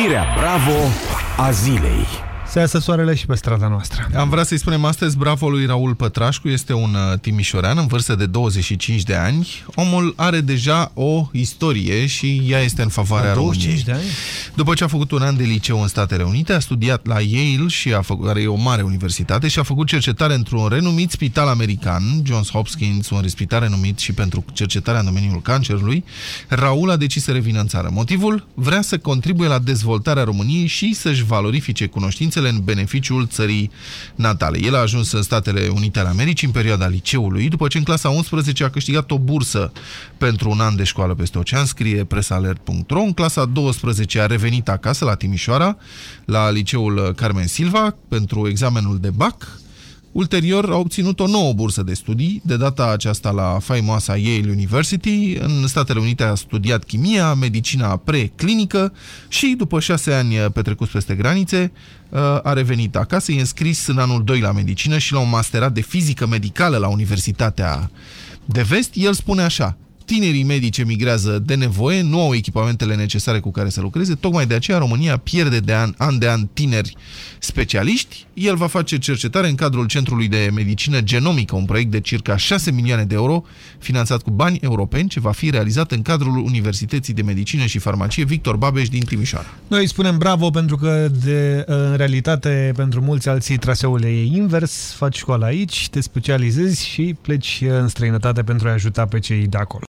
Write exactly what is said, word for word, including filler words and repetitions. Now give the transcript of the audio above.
Știrea Bravo a zilei. Se iasă soarele și pe strada noastră. Am vrea să-i spunem astăzi bravo lui Raul Pătrașcu, este un timișorean în vârstă de douăzeci și cinci de ani. Omul are deja o istorie și ea este în favoarea douăzeci și cinci României. de ani? După ce a făcut un an de liceu în Statele Unite, a studiat la Yale și a făcut, are o mare universitate și a făcut cercetare într-un renumit spital american, Johns Hopkins, un spital renumit și pentru cercetarea în domeniul cancerului. Raul a decis să revină în țară. Motivul? Vrea să contribuie la dezvoltarea României și să-și valorifice cunoștințele în beneficiul țării natale. El a ajuns în Statele Unite ale Americii în perioada liceului, după ce în clasa a unsprezecea a câștigat o bursă pentru un an de școală peste ocean, scrie presa alert punct ro. În clasa a douăsprezecea a revenit acasă la Timișoara, la liceul Carmen Silva, pentru examenul de bac. Ulterior a obținut o nouă bursă de studii, de data aceasta la faimoasa Yale University. În Statele Unite a studiat chimia, medicina preclinică și după șase ani petrecuți peste granițe a revenit acasă, e înscris în anul doi la medicină și la un masterat de fizică medicală la Universitatea de Vest. El spune așa: tinerii medici emigrează de nevoie, nu au echipamentele necesare cu care să lucreze, tocmai de aceea România pierde de an, an de an tineri specialiști. El va face cercetare în cadrul Centrului de Medicină Genomică, un proiect de circa șase milioane de euro, finanțat cu bani europeni, ce va fi realizat în cadrul Universității de Medicină și Farmacie Victor Babeș din Timișoara. Noi îi spunem bravo pentru că, de, în realitate, pentru mulți alții traseul e invers. Faci școală aici, te specializezi și pleci în străinătate pentru a ajuta pe cei de acolo.